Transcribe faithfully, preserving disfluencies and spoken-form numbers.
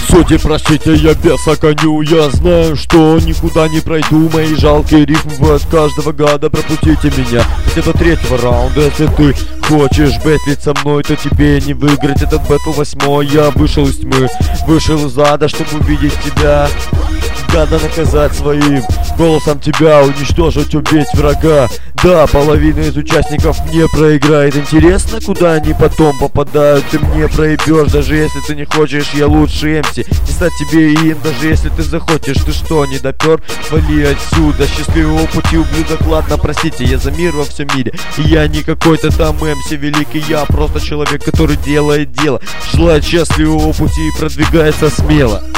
Судьи, простите, я беса коню. Я знаю, что никуда не пройду. Мои жалкие рифмы от каждого гада. Пропустите меня хотя до третьего раунда. Если ты хочешь бэтлить со мной, то тебе не выиграть этот бэтл восьмой. Я вышел из тьмы, вышел из ада, чтобы увидеть тебя. Гада наказать своим голосом тебя, уничтожить, убить врага. Да, половина из участников не проиграет. Интересно, куда они потом попадают? Ты мне проебешь, даже если ты не хочешь. Я лучший эмси, не стать тебе им, даже если ты захочешь. Ты что, не допер? Вали отсюда. Счастливого пути, ублюдок. Ладно, простите, я за мир во всем мире. И я не какой-то там эмси великий, я просто человек, который делает дело, желает счастливого пути и продвигается смело.